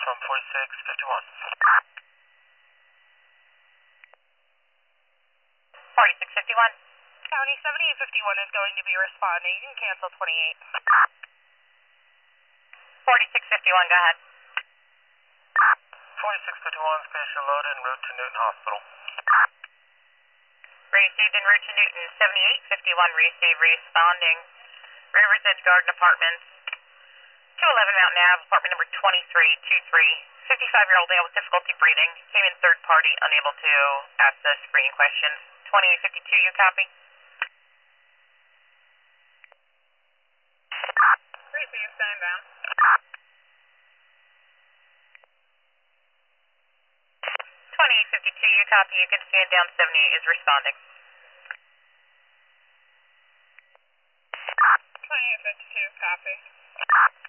from 4651. 4651. County 7851 is going to be responding. You can cancel 28. 4651, go ahead. 4651's patient loaded en route to Newton Hospital. Received en route to Newton. 7851 received responding. Rivers Edge Garden Apartments. 211 Mountain Ave, apartment number 2323. 55-year-old male with difficulty breathing. Came in third party, unable to ask the screening questions. 2852, you copy? Receive, stand down. 2852, you copy? You can stand down. 78 is responding. 2852, copy.